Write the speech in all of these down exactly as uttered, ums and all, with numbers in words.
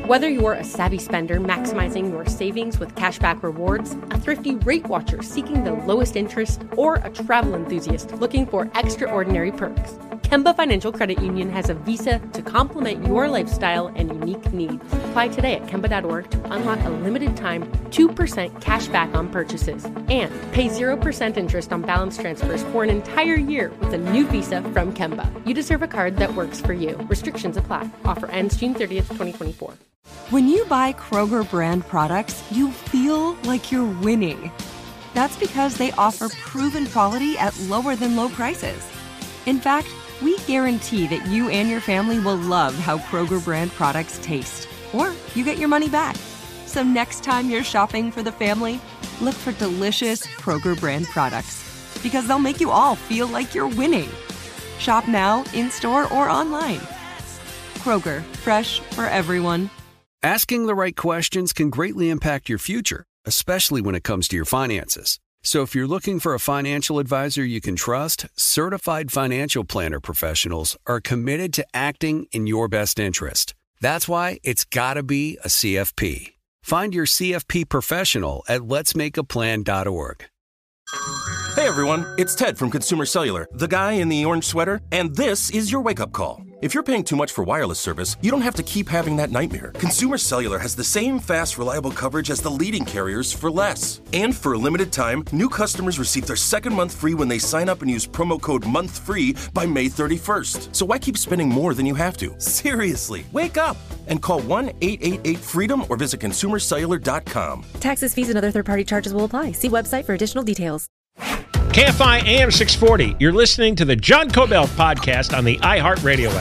Whether you're a savvy spender maximizing your savings with cashback rewards, a thrifty rate watcher seeking the lowest interest, or a travel enthusiast looking for extraordinary perks, Kemba Financial Credit Union has a visa to complement your lifestyle and unique needs. Apply today at Kemba dot org to unlock a limited time two percent cash back on purchases and pay zero percent interest on balance transfers for an entire year with a new visa from Kemba. You deserve a card that works for you. Restrictions apply. Offer ends June thirtieth, twenty twenty-four. When you buy Kroger brand products, you feel like you're winning. That's because they offer proven quality at lower than low prices. In fact, we guarantee that you and your family will love how Kroger brand products taste, or you get your money back. So next time you're shopping for the family, look for delicious Kroger brand products, because they'll make you all feel like you're winning. Shop now, in-store, or online. Kroger, fresh for everyone. Asking the right questions can greatly impact your future, especially when it comes to your finances. So if you're looking for a financial advisor you can trust, certified financial planner professionals are committed to acting in your best interest. That's why it's got to be a C F P. Find your C F P professional at lets make a plan dot org. Hey everyone, it's Ted from Consumer Cellular, the guy in the orange sweater, and this is your wake-up call. If you're paying too much for wireless service, you don't have to keep having that nightmare. Consumer Cellular has the same fast, reliable coverage as the leading carriers for less. And for a limited time, new customers receive their second month free when they sign up and use promo code MONTHFREE by May thirty-first. So why keep spending more than you have to? Seriously, wake up and call one eight eight eight FREEDOM or visit consumer cellular dot com. Taxes, fees, and other third-party charges will apply. See website for additional details. K F I A M six forty. You're listening to the John Kobylt podcast on the iHeartRadio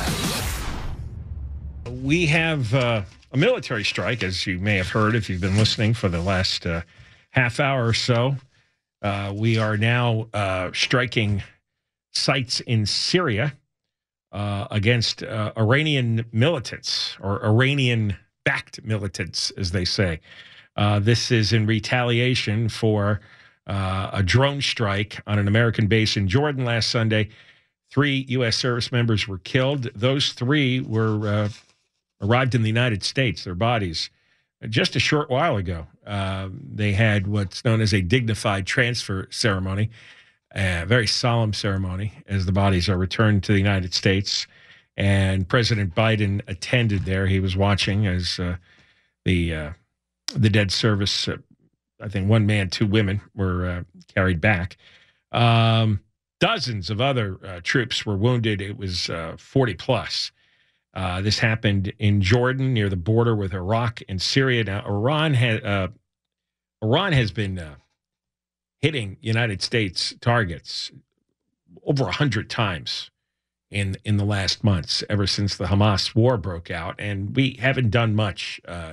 app. We have uh, a military strike, as you may have heard if you've been listening for the last uh, half hour or so. Uh, we are now uh, striking sites in Syria uh, against uh, Iranian militants, or Iranian-backed militants, as they say. Uh, this is in retaliation for Uh, a drone strike on an American base in Jordan last Sunday. Three U S service members were killed. Those three were uh, arrived in the United States, their bodies, just a short while ago. Uh, they had what's known as a dignified transfer ceremony, a very solemn ceremony, as the bodies are returned to the United States. And President Biden attended there. He was watching as uh, the uh, the dead service uh, I think one man, two women were uh, carried back. Um, dozens of other uh, troops were wounded. It was uh, forty plus. Uh, this happened in Jordan near the border with Iraq and Syria. Now, Iran, ha- uh, Iran has been uh, hitting United States targets over one hundred times in, in the last months, ever since the Hamas war broke out. And we haven't done much uh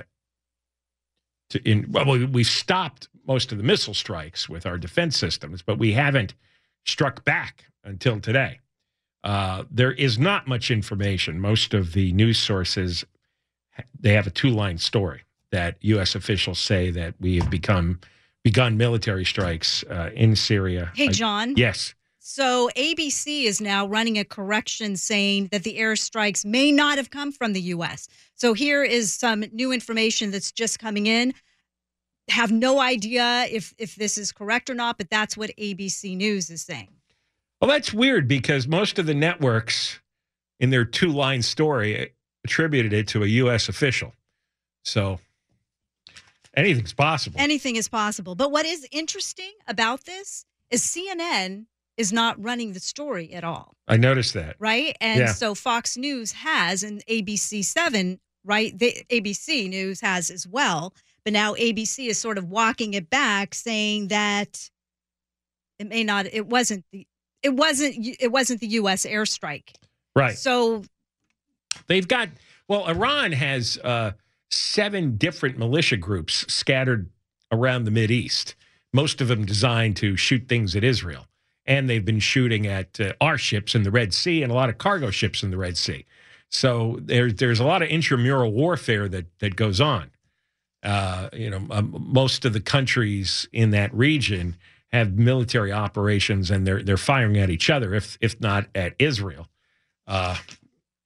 To in, well, we've stopped most of the missile strikes with our defense systems, but we haven't struck back until today. Uh, there is not much information. Most of the news sources, they have a two-line story that U S officials say that we have become begun military strikes uh, in Syria. Hey, John. Uh, yes. So A B C is now running a correction saying that the airstrikes may not have come from the U S. So here is some new information that's just coming in. Have no idea if, if this is correct or not, but that's what A B C News is saying. Well, that's weird because most of the networks in their two-line story attributed it to a U S official. So anything's possible. Anything is possible. But what is interesting about this is C N N is not running the story at all. I noticed that. Right? And yeah. so Fox News has, and A B C seven, right? The A B C News has as well. But now A B C is sort of walking it back, saying that it may not, it wasn't the, it wasn't, it wasn't the U S airstrike. Right. So they've got, well, Iran has uh, seven different militia groups scattered around the Mideast, most of them designed to shoot things at Israel. And they've been shooting at uh, our ships in the Red Sea and a lot of cargo ships in the Red Sea. So there's there's a lot of intramural warfare that that goes on. Uh, you know, um, most of the countries in that region have military operations, and they're they're firing at each other, if if not at Israel. Uh,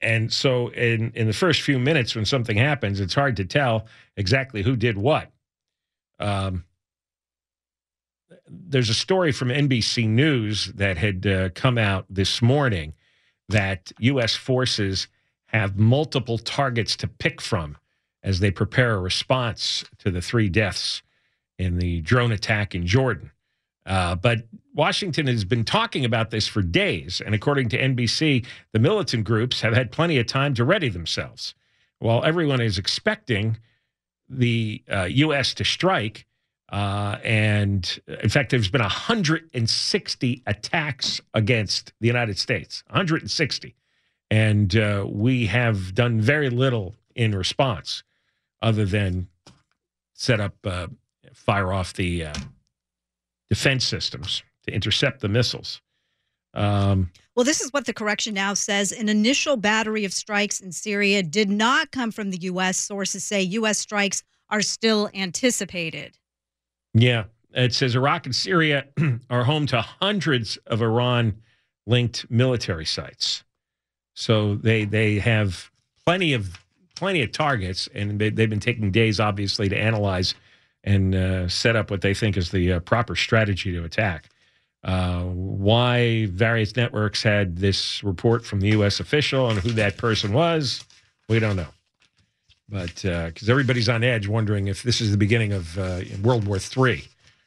And so in, in the first few minutes when something happens, it's hard to tell exactly who did what. Um, there's a story from N B C News that had uh, come out this morning that U S forces have multiple targets to pick from as they prepare a response to the three deaths in the drone attack in Jordan. Uh, but Washington has been talking about this for days, and according to N B C, the militant groups have had plenty of time to ready themselves. While everyone is expecting the uh, U S to strike, uh, and in fact, there's been one hundred sixty attacks against the United States, one hundred sixty, and uh, we have done very little in response other than set up, uh, fire off the uh, defense systems to intercept the missiles. Um, well, this is what the correction now says. An initial battery of strikes in Syria did not come from the U S. Sources say U S strikes are still anticipated. Yeah. It says Iraq and Syria are home to hundreds of Iran-linked military sites. So they they have plenty of plenty of targets, and they, they've been taking days, obviously, to analyze and uh, set up what they think is the uh, proper strategy to attack. Uh, why various networks had this report from the U S official and who that person was, we don't know. But because uh, everybody's on edge wondering if this is the beginning of uh, World War Three.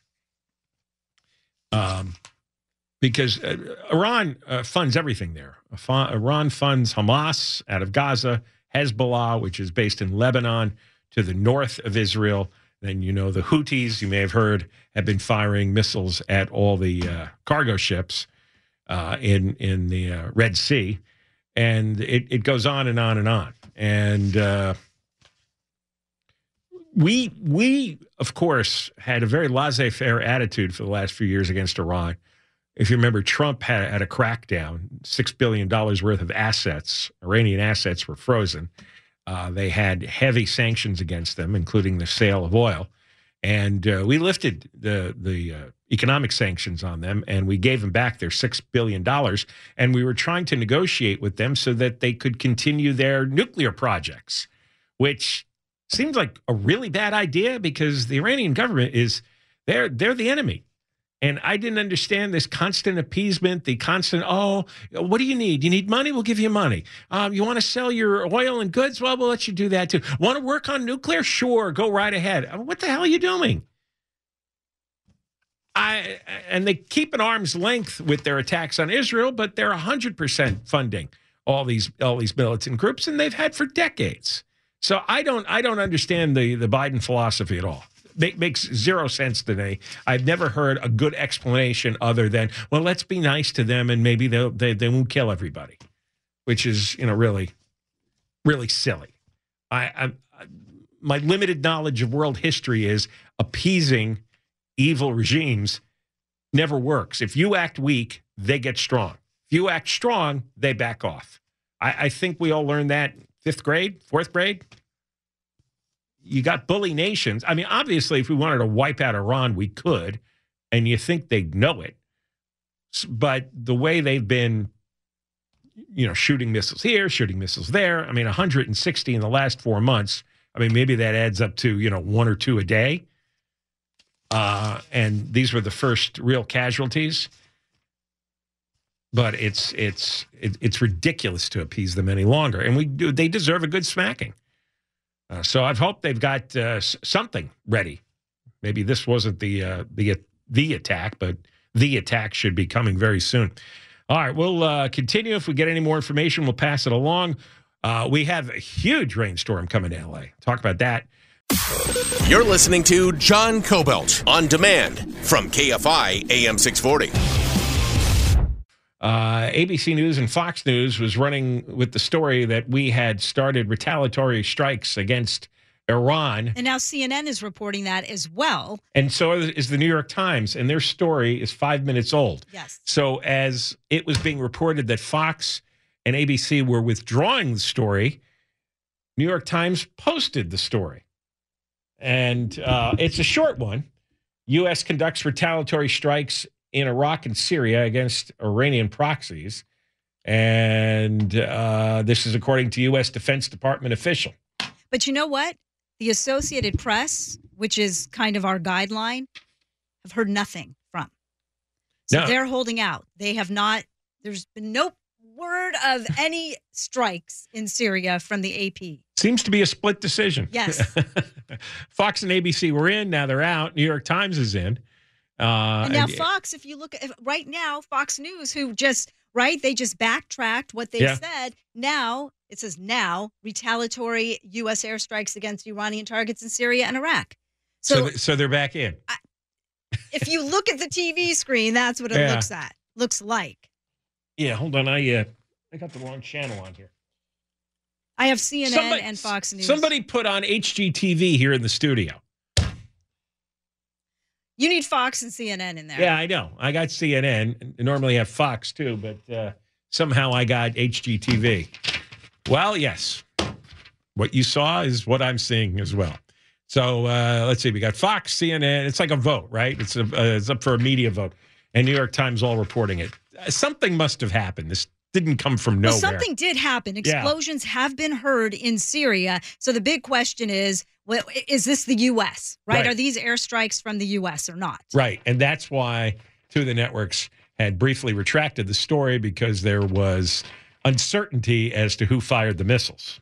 Um, because uh, Iran uh, funds everything there. Iran funds Hamas out of Gaza, Hezbollah, which is based in Lebanon, to the north of Israel. Then, you know, the Houthis, you may have heard, have been firing missiles at all the uh, cargo ships uh, in in the uh, Red Sea. And it, it goes on and on and on. And uh, we, we, of course, had a very laissez-faire attitude for the last few years against Iran. If you remember, Trump had, had a crackdown, six billion dollars worth of assets, Iranian assets were frozen. Uh, they had heavy sanctions against them, including the sale of oil. And uh, we lifted the the uh, economic sanctions on them, and we gave them back their six billion dollars. And we were trying to negotiate with them so that they could continue their nuclear projects, which seems like a really bad idea because the Iranian government is, they're, they're the enemy. And I didn't understand this constant appeasement, the constant, oh, what do you need? You need money? We'll give you money. Um, you want to sell your oil and goods? Well, we'll let you do that too. Want to work on nuclear? Sure, go right ahead. What the hell are you doing? I and they keep an arm's length with their attacks on Israel, but they're one hundred percent funding all these all these militant groups, and they've had for decades. So I don't I don't understand the, the Biden philosophy at all. Make, makes zero sense to me. I've never heard a good explanation other than, well, let's be nice to them and maybe they'll, they they won't kill everybody, which is, you know, really, really silly. I, I, I my limited knowledge of world history is appeasing evil regimes never works. If you act weak, they get strong. If you act strong, they back off. I, I think we all learned that in fifth grade, fourth grade. You got bully nations. I mean, obviously, if we wanted to wipe out Iran, we could, and you think they'd know it. But the way they've been, you know, shooting missiles here, shooting missiles there, I mean, one hundred sixty in the last four months, I mean, maybe that adds up to, you know, one or two a day. Uh, and these were the first real casualties. But it's it's it, it's ridiculous to appease them any longer. And we do, they deserve a good smacking. Uh, so I've hoped they've got uh, something ready. Maybe this wasn't the uh, the the attack, but the attack should be coming very soon. All right, we'll uh, continue. If we get any more information, we'll pass it along. Uh, we have a huge rainstorm coming to L A. Talk about that. You're listening to John Kobylt on demand from K F I A M six forty. Uh, A B C News and Fox News was running with the story that we had started retaliatory strikes against Iran. And now C N N is reporting that as well. And so is the New York Times, and their story is five minutes old. Yes. So as it was being reported that Fox and A B C were withdrawing the story, New York Times posted the story. And uh, it's a short one. U S conducts retaliatory strikes in Iraq and Syria against Iranian proxies. And uh, this is according to U S Defense Department official. But you know what? The Associated Press, which is kind of our guideline, have heard nothing from. So No. they're holding out. They have not, there's been no word of any strikes in Syria from the A P. Seems to be a split decision. Yes. Fox and A B C were in. Now they're out. New York Times is in. Uh, And now and- Fox, if you look at right now, Fox News, who just, right, they just backtracked what they Yeah. said. Now, it says now, retaliatory U S airstrikes against Iranian targets in Syria and Iraq. so, So, th- so they're back in. if you look at the T V screen, that's what it Yeah. looks at, looks like. Yeah, hold on. I uh, I got the wrong channel on here. I have C N N Somebody- and Fox News. Somebody put on H G T V here in the studio. You need Fox and C N N in there. Yeah, I know. I got C N N. I normally have Fox too, but uh, somehow I got H G T V. Well, yes. What you saw is what I'm seeing as well. So uh, let's see. We got Fox, C N N. It's like a vote, right? It's, a, uh, it's up for a media vote. And New York Times all reporting it. Uh, something must have happened. This didn't come from nowhere. Well, something did happen. Yeah. Explosions have been heard in Syria. So the big question is, well, is this the U S, right? Right. Are these airstrikes from the U S or not? Right. And that's why two of the networks had briefly retracted the story because there was uncertainty as to who fired the missiles.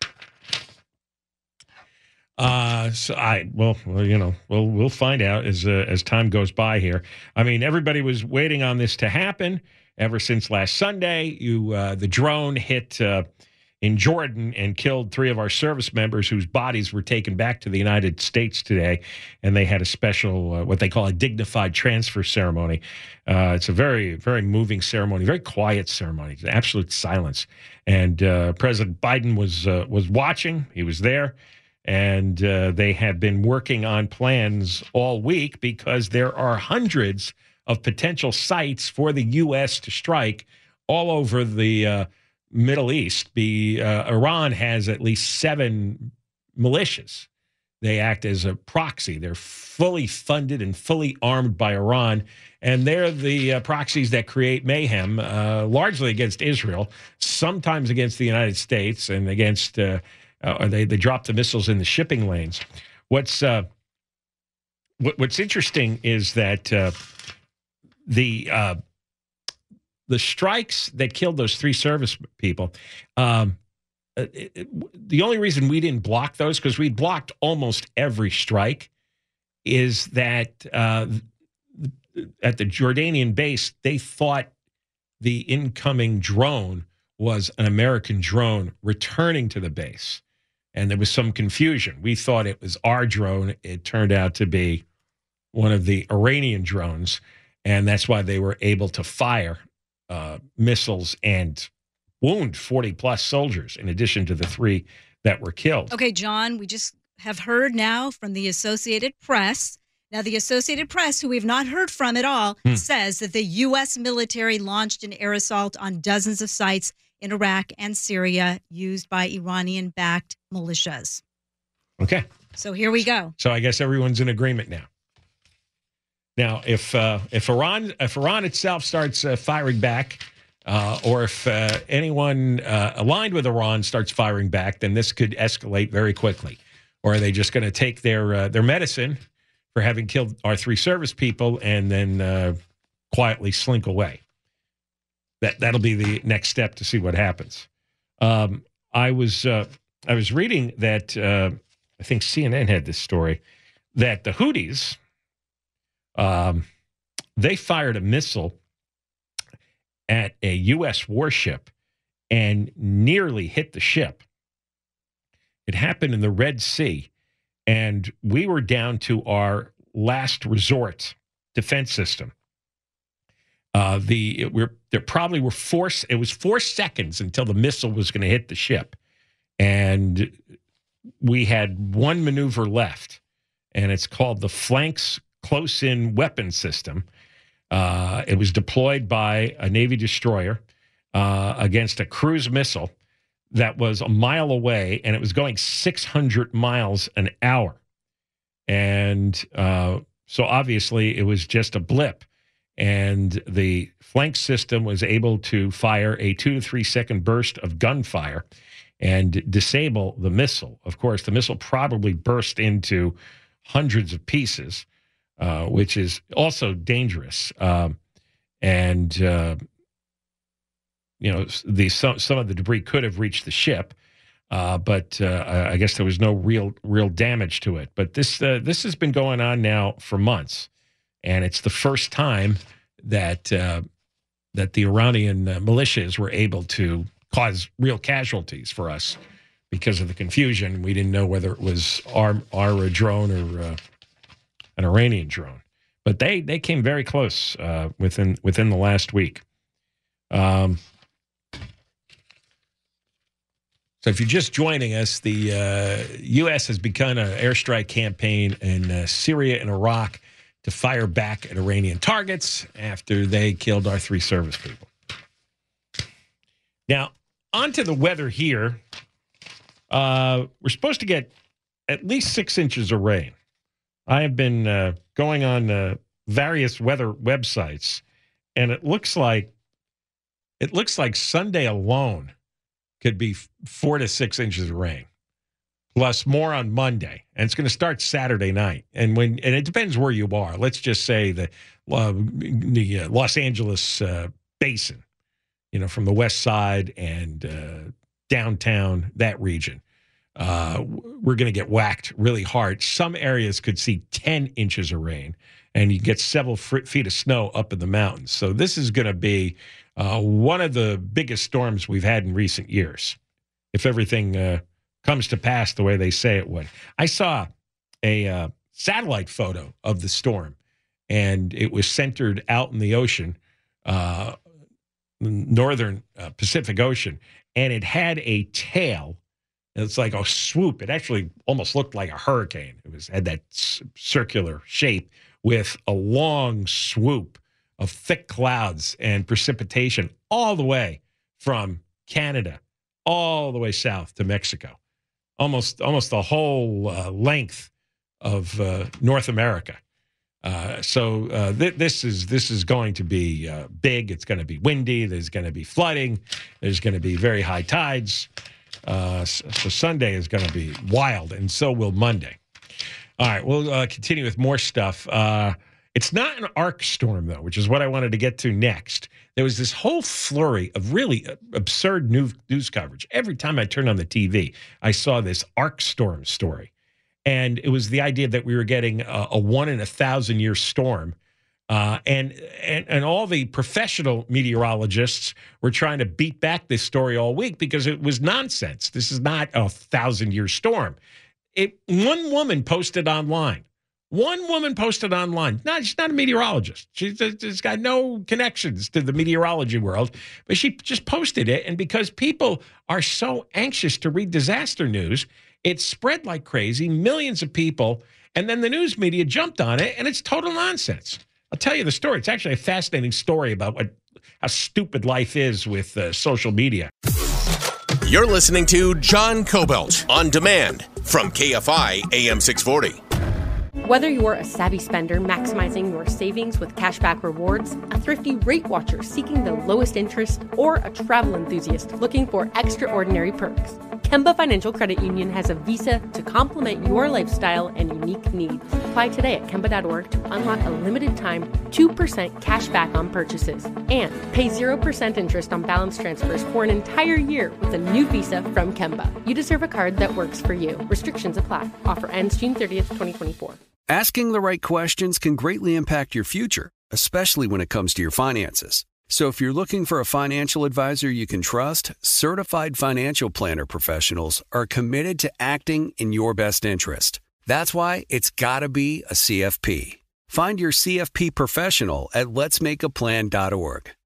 Uh, so I, well, well, you know, we'll, we'll find out as, uh, as time goes by here. I mean, everybody was waiting on this to happen ever since last Sunday. You, uh, the drone hit, uh, in Jordan and killed three of our service members whose bodies were taken back to the United States today. And they had a special, uh, what they call a dignified transfer ceremony. Uh, it's a very, very moving ceremony, very quiet ceremony, absolute silence. And uh, President Biden was uh, was watching. He was there. And uh, they have been working on plans all week because there are hundreds of potential sites for the U S to strike all over the uh, Middle East. Be uh, Iran has at least seven militias. They act as a proxy. They're fully funded and fully armed by Iran, and they're the uh, proxies that create mayhem, uh, largely against Israel, sometimes against the United States, and against. Uh, uh, they they drop the missiles in the shipping lanes. What's uh, what, what's interesting is that uh, the uh, the strikes that killed those three service people, um, it, it, the only reason we didn't block those, because we blocked almost every strike, is that uh, at the Jordanian base, they thought the incoming drone was an American drone returning to the base. And there was some confusion. We thought it was our drone. It turned out to be one of the Iranian drones. And that's why they were able to fire uh, missiles and wound forty plus soldiers, in addition to the three that were killed. Okay, John, we just have heard now from the Associated Press. Now, the Associated Press, who we've not heard from at all, Hmm. says that the U S military launched an air assault on dozens of sites in Iraq and Syria used by Iranian-backed militias. Okay. So here we go. So I guess everyone's in agreement now. Now, if uh, if Iran if Iran itself starts uh, firing back, uh, or if uh, anyone uh, aligned with Iran starts firing back, then this could escalate very quickly. Or are they just going to take their uh, their medicine for having killed our three service people and then uh, quietly slink away? That that'll be the next step to see what happens. Um, I was uh, I was reading that uh, I think C N N had this story that the Houthis. Um, they fired a missile at a U S warship and nearly hit the ship. It happened in the Red Sea, and we were down to our last resort defense system. Uh, the we're there probably were four. It was four seconds until the missile was going to hit the ship, and we had one maneuver left, and it's called the Flanks Close-In Weapon System. Uh, it was deployed by a Navy destroyer uh, against a cruise missile that was a mile away, and it was going six hundred miles an hour. And uh, so obviously it was just a blip. and the flank system was able to fire a two to three second burst of gunfire and disable the missile. Of course, the missile probably burst into hundreds of pieces, uh, which is also dangerous. Um, and, uh, you know, the some, some of the debris could have reached the ship, uh, but uh, I guess there was no real real damage to it. But this uh, this has been going on now for months, and it's the first time that uh, that the Iranian uh, militias were able to cause real casualties for us because of the confusion. We didn't know whether it was our our drone or uh, an Iranian drone. But they they came very close uh, within within the last week. Um, so if you're just joining us, the uh, U S has begun an airstrike campaign in uh, Syria and Iraq to fire back at Iranian targets after they killed our three service people. Now, on to the weather here. Uh, we're supposed to get at least six inches of rain. I have been uh, going on uh, various weather websites, and it looks like it looks like Sunday alone could be four to six inches of rain, plus more on Monday, and it's going to start Saturday night. And when and it depends where you are. Let's just say the uh, the uh, Los Angeles uh, basin, you know, from the west side and uh, downtown, that region. Uh, we're going to get whacked really hard. Some areas could see ten inches of rain, and you get several feet of snow up in the mountains. So this is going to be uh, one of the biggest storms we've had in recent years, if everything uh, comes to pass the way they say it would. I saw a uh, satellite photo of the storm, and it was centered out in the ocean, uh, northern uh, Pacific Ocean, and it had a tail. It's like a swoop. It actually almost looked like a hurricane. It was had that c- circular shape with a long swoop of thick clouds and precipitation all the way from Canada, all the way south to Mexico, almost almost the whole uh, length of uh, North America. Uh, so uh, th- this is this is going to be uh, big. It's going to be windy. There's going to be flooding. There's going to be very high tides. Uh, so, so Sunday is going to be wild, and so will Monday. All right, we'll uh, continue with more stuff. Uh, it's not an arc storm, though, which is what I wanted to get to next. There was this whole flurry of really absurd news, news coverage. Every time I turned on the T V, I saw this arc storm story. And it was the idea that we were getting a, a one in a thousand year storm. Uh, and, and and all the professional meteorologists were trying to beat back this story all week because it was nonsense. This is not a thousand-year storm. It one woman posted online. One woman posted online. No, she's not a meteorologist. She's, she's got no connections to the meteorology world, but she just posted it. And because people are so anxious to read disaster news, it spread like crazy, millions of people, and then the news media jumped on it, and it's total nonsense. I'll tell you the story. It's actually a fascinating story about what how stupid life is with uh, social media. You're listening to John Kobylt on demand from K F I A M six forty. Whether you're a savvy spender maximizing your savings with cashback rewards, a thrifty rate watcher seeking the lowest interest, or a travel enthusiast looking for extraordinary perks, Kemba Financial Credit Union has a visa to complement your lifestyle and unique needs. Apply today at Kemba dot org to unlock a limited time two percent cash back on purchases and pay zero percent interest on balance transfers for an entire year with a new visa from Kemba. You deserve a card that works for you. Restrictions apply. Offer ends June thirtieth, twenty twenty-four. Asking the right questions can greatly impact your future, especially when it comes to your finances. So if you're looking for a financial advisor you can trust, certified financial planner professionals are committed to acting in your best interest. That's why it's got to be a C F P. Find your C F P professional at lets make a plan dot org.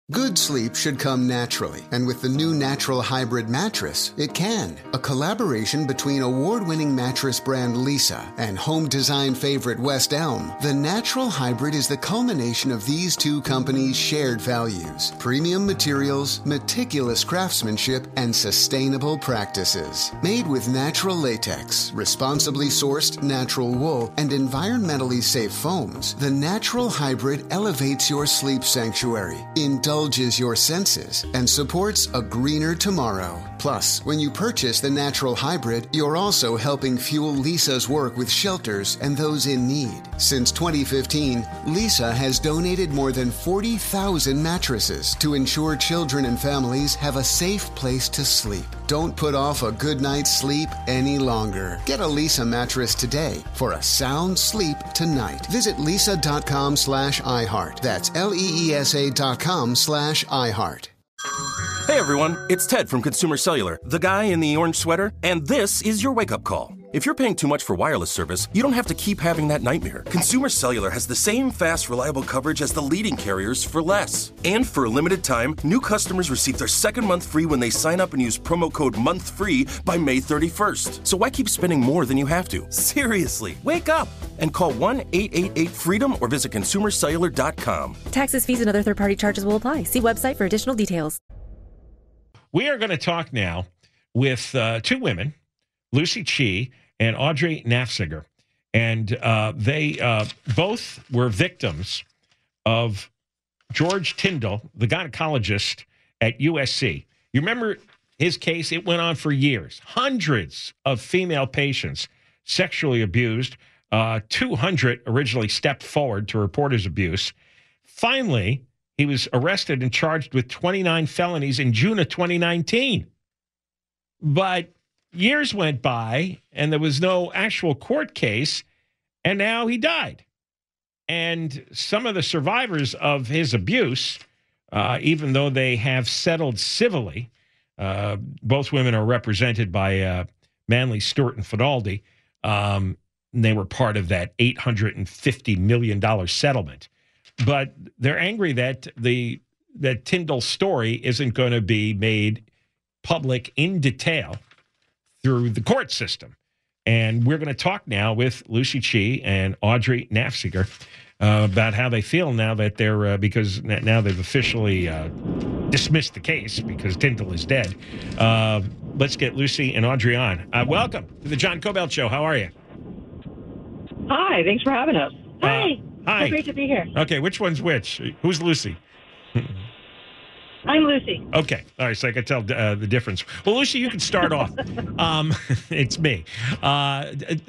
Good sleep should come naturally, and with the new Natural Hybrid mattress, it can. A collaboration between award-winning mattress brand Leesa and home design favorite West Elm, the Natural Hybrid is the culmination of these two companies' shared values: premium materials, meticulous craftsmanship, and sustainable practices. Made with natural latex, responsibly sourced natural wool, and environmentally safe foams, the Natural Hybrid elevates your sleep sanctuary, indulges your senses, and supports a greener tomorrow. Plus, when you purchase the Natural Hybrid, you're also helping fuel Leesa's work with shelters and those in need. Since twenty fifteen, Leesa has donated more than forty thousand mattresses to ensure children and families have a safe place to sleep. Don't put off a good night's sleep any longer. Get a Leesa mattress today for a sound sleep tonight. Visit leesa.com slash iHeart. That's L-E-E-S-A dot com slash iHeart. Hey everyone, it's Ted from Consumer Cellular, the guy in the orange sweater, and this is your wake-up call. If you're paying too much for wireless service, you don't have to keep having that nightmare. Consumer Cellular has the same fast, reliable coverage as the leading carriers for less. And for a limited time, new customers receive their second month free when they sign up and use promo code MONTHFREE by May thirty-first. So why keep spending more than you have to? Seriously, wake up and call one eight eight eight freedom or visit consumer cellular dot com. Taxes, fees, and other third-party charges will apply. See website for additional details. We are going to talk now with uh, two women, Lucy Chi and Audrey Nafziger. And uh, they uh, both were victims of George Tyndall, the gynecologist at U S C. You remember his case? It went on for years. Hundreds of female patients sexually abused. Uh, two hundred originally stepped forward to report his abuse. Finally, he was arrested and charged with twenty-nine felonies in June of twenty nineteen. But years went by, and there was no actual court case, and now he died. And some of the survivors of his abuse, uh, even though they have settled civilly, uh, both women are represented by uh, Manley, Stewart, and Fidaldi. Um, and they were part of that eight hundred fifty million dollars settlement. But they're angry that the that Tyndall's story isn't going to be made public in detail through the court system. And we're going to talk now with Lucy Chi and Audrey Nafziger uh, about how they feel now that they're, uh, because now they've officially uh, dismissed the case because Tyndall is dead. Uh, let's get Lucy and Audrey on. Uh, welcome to the John Cobelt Show. How are you? Hi, thanks for having us. Hi. Uh, Hi. So great to be here. Okay, which one's which? Who's Lucy? I'm Lucy. Okay. All right, so I can tell uh, the difference. Well, Lucy, you can start off. Um, it's me. Uh,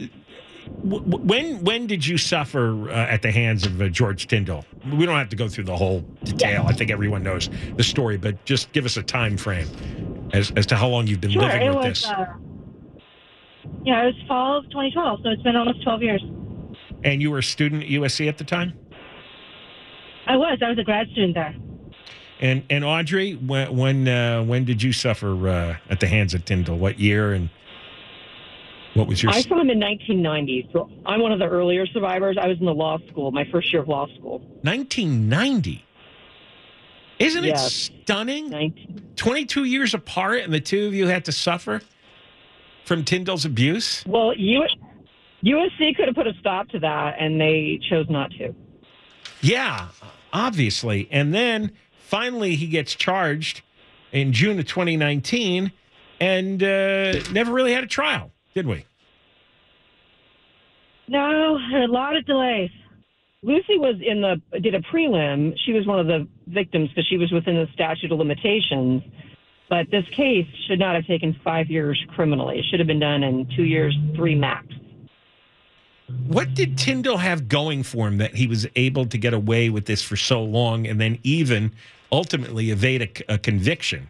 w- when when did you suffer uh, at the hands of uh, George Tyndall? We don't have to go through the whole detail. I think everyone knows the story, but just give us a time frame as, as to how long you've been sure, living it with was, this. Uh, yeah, it was fall of twenty twelve, so it's been almost twelve years. And you were a student at U S C at the time? I was. I was a grad student there. And and Audrey, when when uh, when did you suffer uh, at the hands of Tyndall? What year and what was your? I saw him in nineteen ninety. So I'm one of the earlier survivors. I was in the law school, my first year of law school. nineteen ninety. Isn't yes. it stunning? nineteen twenty-two years apart, and the two of you had to suffer from Tyndall's abuse. Well, you. U S C could have put a stop to that, and they chose not to. Yeah, obviously. And then finally he gets charged in June of twenty nineteen and uh, never really had a trial, did we? No, a lot of delays. Lucy was in the did a prelim. She was one of the victims because she was within the statute of limitations. But this case should not have taken five years criminally. It should have been done in two years, three max. What did Tyndall have going for him that he was able to get away with this for so long and then even ultimately evade a, a conviction?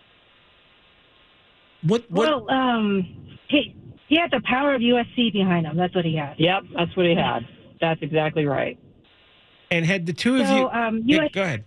What? what? Well, um, he he had the power of U S C behind him. That's what he had. Yep, that's what he had. That's exactly right. And had the two of so, you? Um, yeah, U S- go ahead.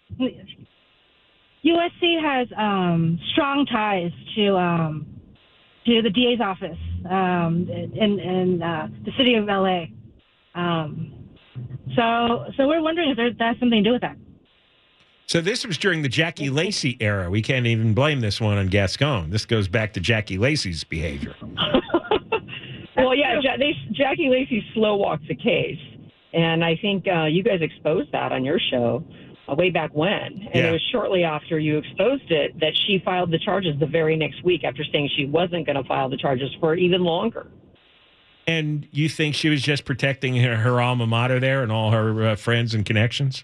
U S C has um, strong ties to um, to the D A's office um, in in uh, the city of L A. Um, so so we're wondering if there, that has something to do with that. So this was during the Jackie Lacey era. We can't even blame this one on Gascon. This goes back to Jackie Lacey's behavior. Well, yeah, ja- they, Jackie Lacey slow walked the case, and I think uh, you guys exposed that on your show uh, way back when. And Yeah. it was shortly after you exposed it that she filed the charges the very next week after saying she wasn't going to file the charges for even longer. And you think she was just protecting her, her alma mater there and all her uh, friends and connections?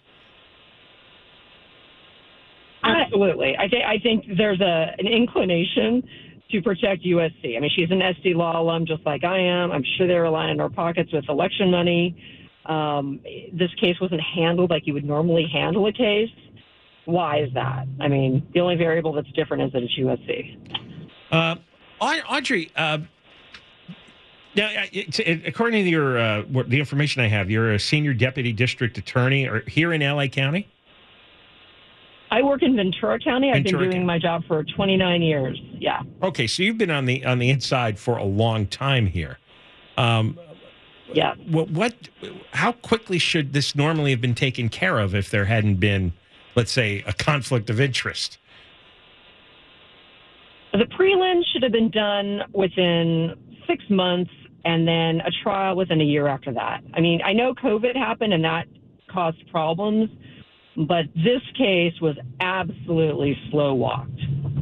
Absolutely. I, th- I think there's a an inclination to protect U S C. I mean, she's an S D law alum just like I am. I'm sure they were lining our pockets with election money. Um, this case wasn't handled like you would normally handle a case. Why is that? I mean, the only variable that's different is that it's U S C. Uh, Au- Audrey, uh, now, it's, it, according to your uh, what, the information I have, you're a senior deputy district attorney or, here in L A County? I work in Ventura County. I've Ventura been doing County. my job for twenty-nine years. Yeah. Okay, so you've been on the on the inside for a long time here. Um, yeah. What, what? How quickly should this normally have been taken care of if there hadn't been, let's say, a conflict of interest? The prelim should have been done within six months and then a trial within a year after that. I mean, I know COVID happened and that caused problems, but this case was absolutely slow walked.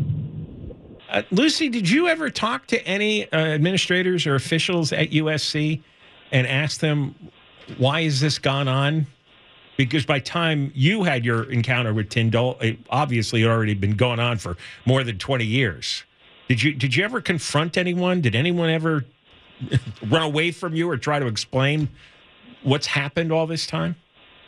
Uh, Lucy, did you ever talk to any uh, administrators or officials at U S C and ask them, why has this gone on? Because by the time you had your encounter with Tyndall, it obviously had already been going on for more than twenty years. Did you did you ever confront anyone? Did anyone ever run away from you or try to explain what's happened all this time?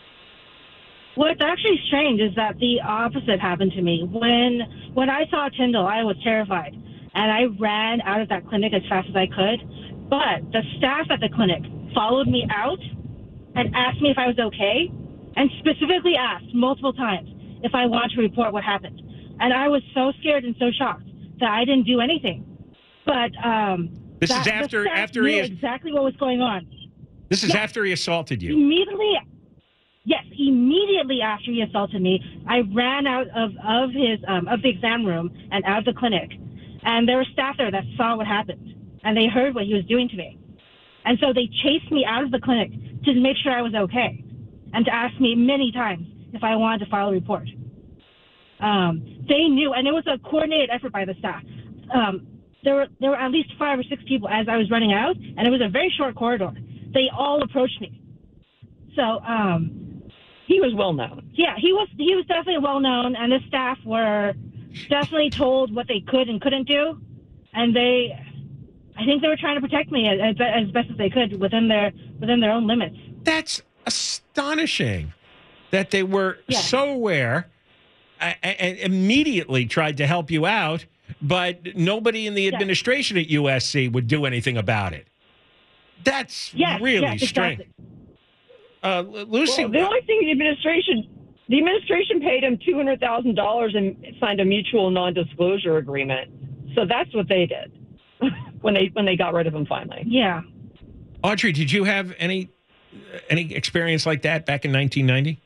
What's actually strange is that the opposite happened to me. When when I saw Tyndall, I was terrified, and I ran out of that clinic as fast as I could. But the staff at the clinic followed me out and asked me if I was okay, and specifically asked multiple times if I wanted to report what happened. And I was so scared and so shocked that I didn't do anything. But um, This that, is after the staff after knew he is, exactly what was going on. this is Yeah. after he assaulted you. Immediately, yes, immediately after he assaulted me, I ran out of, of his um, of the exam room and out of the clinic. And there were staff there that saw what happened, and they heard what he was doing to me. And so they chased me out of the clinic to make sure I was okay, and to ask me many times if I wanted to file a report. Um, they knew, and it was a coordinated effort by the staff. Um, there were there were at least five or six people as I was running out, and it was a very short corridor. They all approached me. So um, he was well known. Yeah, he was he was definitely well known, and the staff were definitely told what they could and couldn't do, and they, I think they were trying to protect me as, as best as they could within their within their own limits. That's astonishing that they were Yeah. so aware and, and immediately tried to help you out, but nobody in the administration at U S C would do anything about it. That's Yes, really yes, strange. exactly. Uh, Lucy, Well, the only thing the administration, the administration paid him two hundred thousand dollars and signed a mutual non-disclosure agreement. So that's what they did when they when they got rid of him finally. Yeah. Audrey, did you have any any experience like that back in nineteen ninety?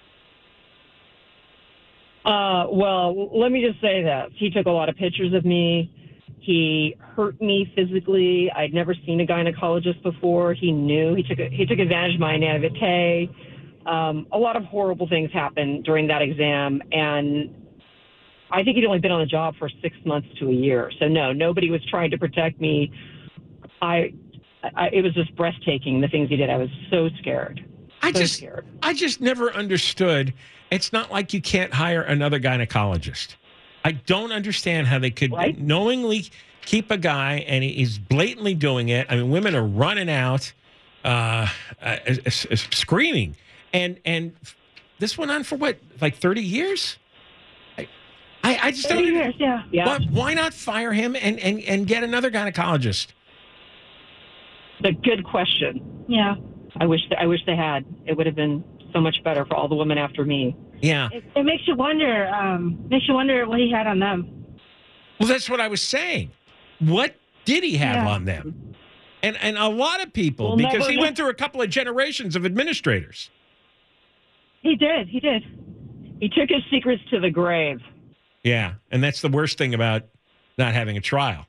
Uh, well, let me just say this. He took a lot of pictures of me. He hurt me physically. I'd never seen a gynecologist before. He knew. He took a, he took advantage of my naivete. Um, a lot of horrible things happened during that exam, and I think he'd only been on the job for six months to a year. So no, nobody was trying to protect me. I, I it was just breathtaking, the things he did. I was so scared. I so just, scared. I just never understood. It's not like you can't hire another gynecologist. I don't understand how they could Right? knowingly keep a guy and he- he's blatantly doing it. I mean, women are running out, uh, uh, uh, uh, screaming, and and this went on for what, like thirty years? I, I, I just don't. thirty years, yeah. Yeah. Why, why not fire him and, and, and get another gynecologist? It's a good question. Yeah. I wish I wish they had. It would have been so much better for all the women after me. Yeah. It, it makes you wonder. Um, makes you wonder what he had on them. Well, that's what I was saying. What did he have Yeah. on them? And and a lot of people, We'll because never he know. went through a couple of generations of administrators. He did. He did. He took his secrets to the grave. Yeah, and that's the worst thing about not having a trial.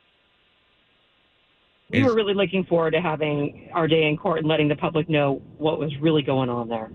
We were really looking forward to having our day in court and letting the public know what was really going on there.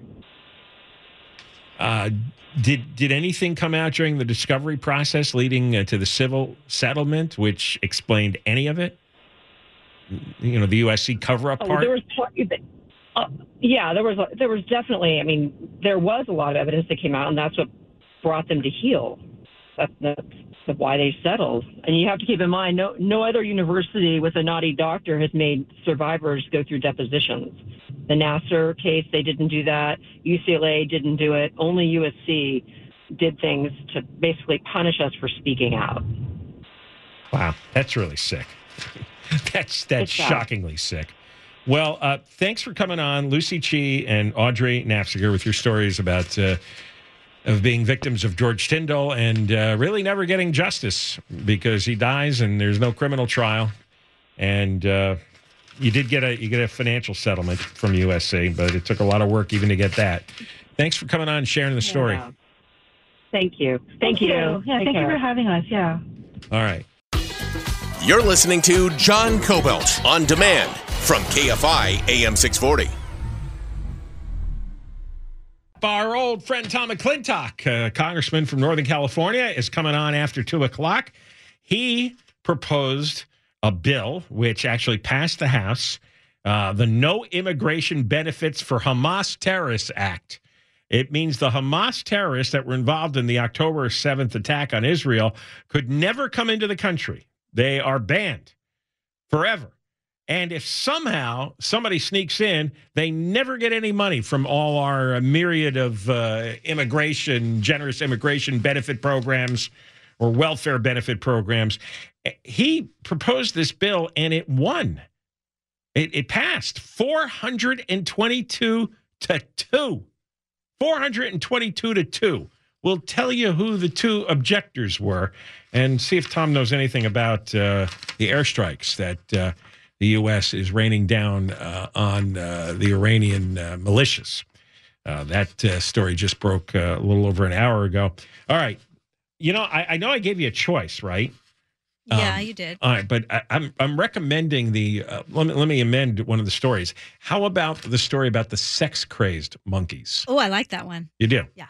Uh, did did anything come out during the discovery process leading uh, to the civil settlement, which explained any of it? You know, the U S C cover-up oh, part? There was, uh, yeah, there was there was definitely, I mean, there was a lot of evidence that came out, and that's what brought them to heel. That's, that's why they settled. And you have to keep in mind, no no other university with a naughty doctor has made survivors go through depositions. The Nassar case, they didn't do that. U C L A didn't do it. Only U S C did things to basically punish us for speaking out. Wow, that's really sick. that's that's It's sad. shockingly sick. Well, uh, thanks for coming on, Lucy Chi and Audrey Nafziger, with your stories about uh, of being victims of George Tyndall and uh, really never getting justice because he dies and there's no criminal trial. And uh, you did get a you get a financial settlement from U S C, but it took a lot of work even to get that. Thanks for coming on and sharing the story. Yeah. Thank you. Thank, Thank you. you. Yeah, Take thank care. you for having us. Yeah. All right. You're listening to John Cobelt on demand from K F I A M six forty. Our old friend Tom McClintock, uh, congressman from Northern California, is coming on after two o'clock. He proposed a bill which actually passed the House, uh, the No Immigration Benefits for Hamas Terrorists Act. It means the Hamas terrorists that were involved in the October seventh attack on Israel could never come into the country. They are banned forever. And if somehow somebody sneaks in, they never get any money from all our myriad of uh, immigration, generous immigration benefit programs or welfare benefit programs. He proposed this bill and it won. It, it passed four hundred twenty-two to two. four hundred twenty-two to two. We'll tell you who the two objectors were and see if Tom knows anything about uh, the airstrikes that uh, the U S is raining down uh, on uh, the Iranian uh, militias. Uh, that uh, story just broke uh, a little over an hour ago. All right. You know, I, I know I gave you a choice, right? Yeah, Um, you did. All right, but I, I'm I'm recommending the. Uh, let me let me amend one of the stories. How about the story about the sex crazed monkeys? Oh, I like that one. You do? Yeah.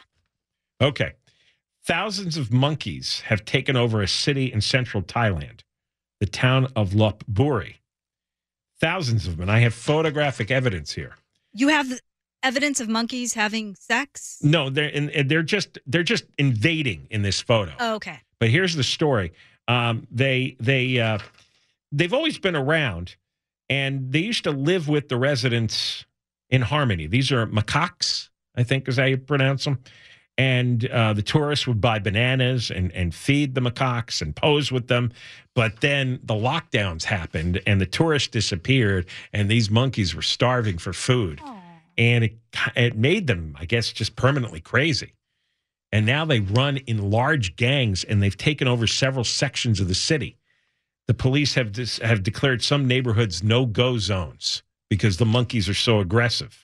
Okay. Thousands of monkeys have taken over a city in central Thailand, the town of Lopburi. Thousands of them. And I have photographic evidence here. You have evidence of monkeys having sex? No, they're in, they're just they're just invading in this photo. Oh, okay. But here's the story. Um, they they uh, they've always been around, and they used to live with the residents in harmony. These are macaques, I think is how you pronounce them. And uh, the tourists would buy bananas and, and feed the macaques and pose with them. But then the lockdowns happened and the tourists disappeared and these monkeys were starving for food. Aww. And it, it made them, I guess, just permanently crazy. And now they run in large gangs and they've taken over several sections of the city. The police have dis- have declared some neighborhoods no-go zones because the monkeys are so aggressive.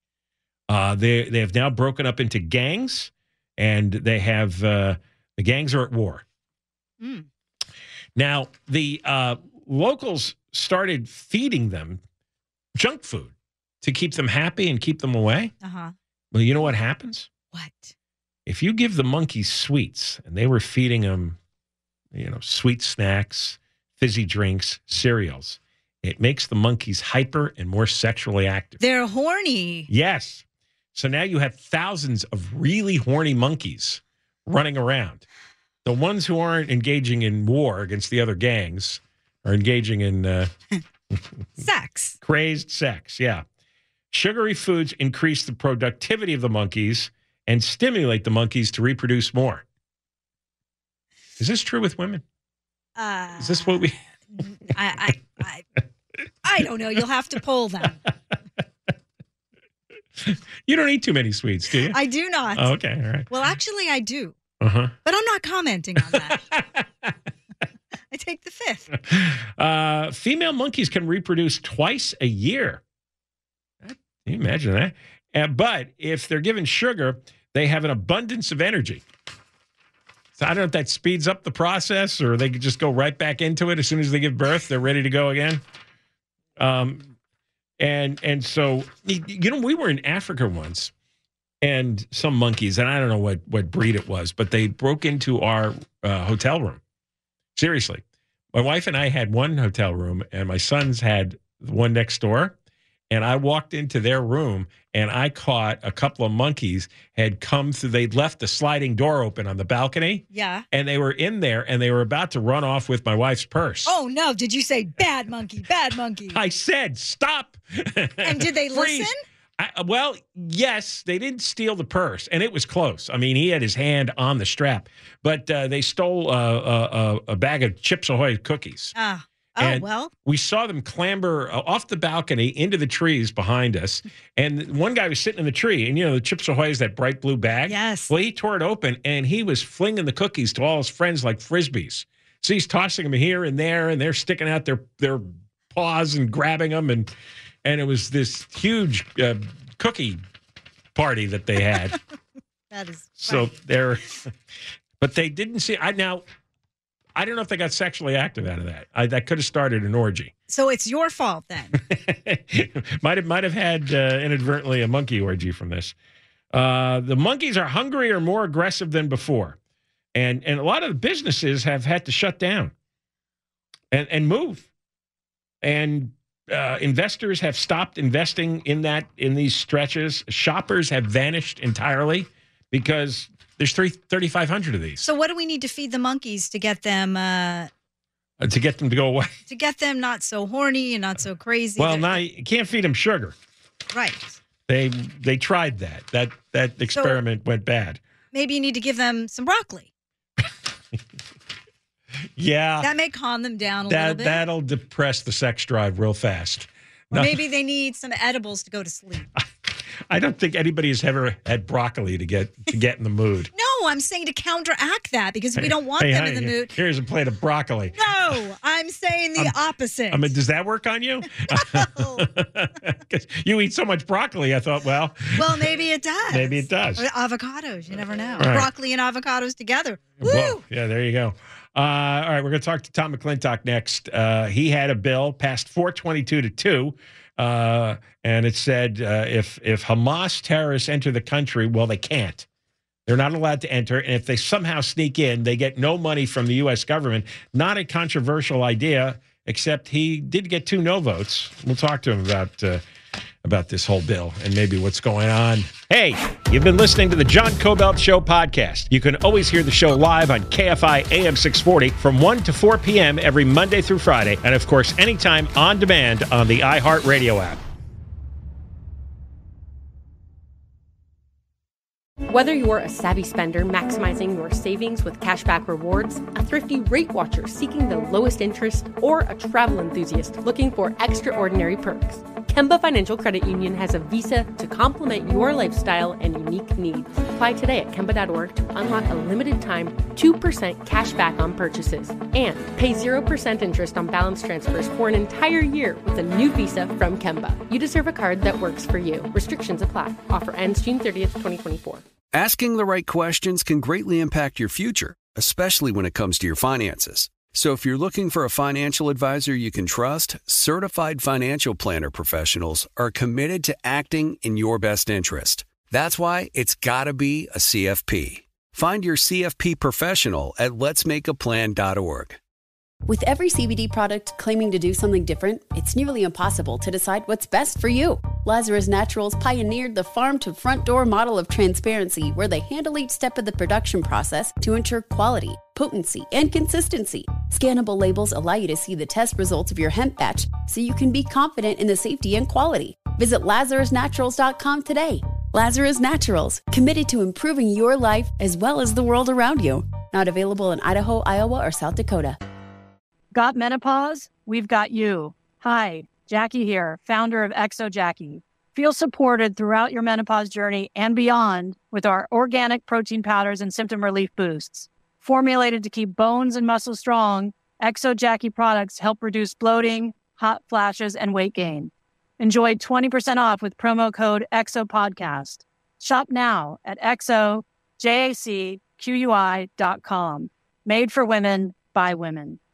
Uh, they they have now broken up into gangs, and they have uh, the gangs are at war. Mm. Now the uh, locals started feeding them junk food to keep them happy and keep them away. Uh-huh. Well, you know what happens? What? If you give the monkeys sweets, and they were feeding them, you know, sweet snacks, fizzy drinks, cereals, it makes the monkeys hyper and more sexually active. They're horny. Yes. So now you have thousands of really horny monkeys running around. The ones who aren't engaging in war against the other gangs are engaging in uh, sex. Crazed sex, yeah. Sugary foods increase the productivity of the monkeys and stimulate the monkeys to reproduce more. Is this true with women? Uh, Is this what we... I, I, I, I don't know. You'll have to poll them. You don't eat too many sweets, do you? I do not. Oh, okay, all right. Well, actually, I do. Uh-huh. But I'm not commenting on that. I take the fifth. Uh, female monkeys can reproduce twice a year. Can you imagine that? Uh, but if they're given sugar, they have an abundance of energy. So I don't know if that speeds up the process or they could just go right back into it as soon as they give birth. They're ready to go again. Um, and and so, you know, we were in Africa once and some monkeys, and I don't know what, what breed it was, but they broke into our uh, hotel room. Seriously. My wife and I had one hotel room, and my sons had one next door. And I walked into their room, and I caught a couple of monkeys had come through. They'd left the sliding door open on the balcony. Yeah. And they were in there, and they were about to run off with my wife's purse. Oh, no. Did you say bad monkey, bad monkey? I said, stop. And did they Freeze. listen? I, well, yes, they didn't steal the purse, and it was close. I mean, he had his hand on the strap, but uh, they stole uh, a, a, a bag of Chips Ahoy cookies. Ah. Oh, And well. we saw them clamber off the balcony into the trees behind us. And one guy was sitting in the tree. And, you know, the Chips Ahoy is that bright blue bag. Yes. Well, he tore it open, and he was flinging the cookies to all his friends like Frisbees. So he's tossing them here and there, and they're sticking out their, their paws and grabbing them. And, and it was this huge uh, cookie party that they had. That is So funny. they're, but they didn't see, I now, I don't know if they got sexually active out of that. I, that could have started an orgy. So it's your fault then. might have might have had uh, inadvertently a monkey orgy from this. Uh, the monkeys are hungrier or more aggressive than before, and and a lot of the businesses have had to shut down and and move, and uh, investors have stopped investing in that in these stretches. Shoppers have vanished entirely because there's thirty-five hundred of these. So what do we need to feed the monkeys to get them uh, Uh, to get them to go away. to get them not so horny and not so crazy? Well, They're- now you can't feed them sugar. right. They they tried that. That that experiment went bad. Maybe you need to give them some broccoli. Yeah, That may calm them down a little that bit. that'll depress the sex drive real fast. Or No, maybe they need some edibles to go to sleep. I don't think anybody has ever had broccoli to get to get in the mood. No, I'm saying to counteract that because we don't want Hey, them honey, in the mood. Here's a plate of broccoli. No, I'm saying the opposite. I mean, does that work on you? 'Cause you eat so much broccoli. I thought, well, Well, maybe it does. maybe it does. Or avocados. You never know. Right. Broccoli and avocados together. Woo! Whoa. Yeah, there you go. Uh, all right, we're going to talk to Tom McClintock next. Uh, he had a bill passed four twenty-two to two, uh, and it said uh, if if Hamas terrorists enter the country, well, they can't. They're not allowed to enter, and if they somehow sneak in, they get no money from the U S government. Not a controversial idea, except he did get two no votes. We'll talk to him about uh, about this whole bill and maybe what's going on. Hey, you've been listening to the John Cobelt Show podcast. You can always hear the show live on K F I A M six forty from one to four p.m. every Monday through Friday, and of course, anytime on demand on the iHeartRadio app. Whether you're a savvy spender maximizing your savings with cashback rewards, a thrifty rate watcher seeking the lowest interest, or a travel enthusiast looking for extraordinary perks, Kemba Financial Credit Union has a visa to complement your lifestyle and unique needs. Apply today at Kemba dot org to unlock a limited time two percent cash back on purchases and pay zero percent interest on balance transfers for an entire year with a new visa from Kemba. You deserve a card that works for you. Restrictions apply. Offer ends June thirtieth, twenty twenty-four. Asking the right questions can greatly impact your future, especially when it comes to your finances. So if you're looking for a financial advisor you can trust, certified financial planner professionals are committed to acting in your best interest. That's why it's got to be a C F P. Find your C F P professional at lets make a plan dot org. With every C B D product claiming to do something different, it's nearly impossible to decide what's best for you. Lazarus Naturals pioneered the farm-to-front-door model of transparency where they handle each step of the production process to ensure quality, potency, and consistency. Scannable labels allow you to see the test results of your hemp batch so you can be confident in the safety and quality. Visit lazarus naturals dot com today. Lazarus Naturals, committed to improving your life as well as the world around you. Not available in Idaho, Iowa, or South Dakota. Got menopause? We've got you. Hi, Jackie here, founder of Exo Jackie. Feel supported throughout your menopause journey and beyond with our organic protein powders and symptom relief boosts. Formulated to keep bones and muscles strong, Exo Jackie products help reduce bloating, hot flashes, and weight gain. Enjoy twenty percent off with promo code EXOPODCAST. Shop now at X O J A C Q U I dot com. Made for women by women.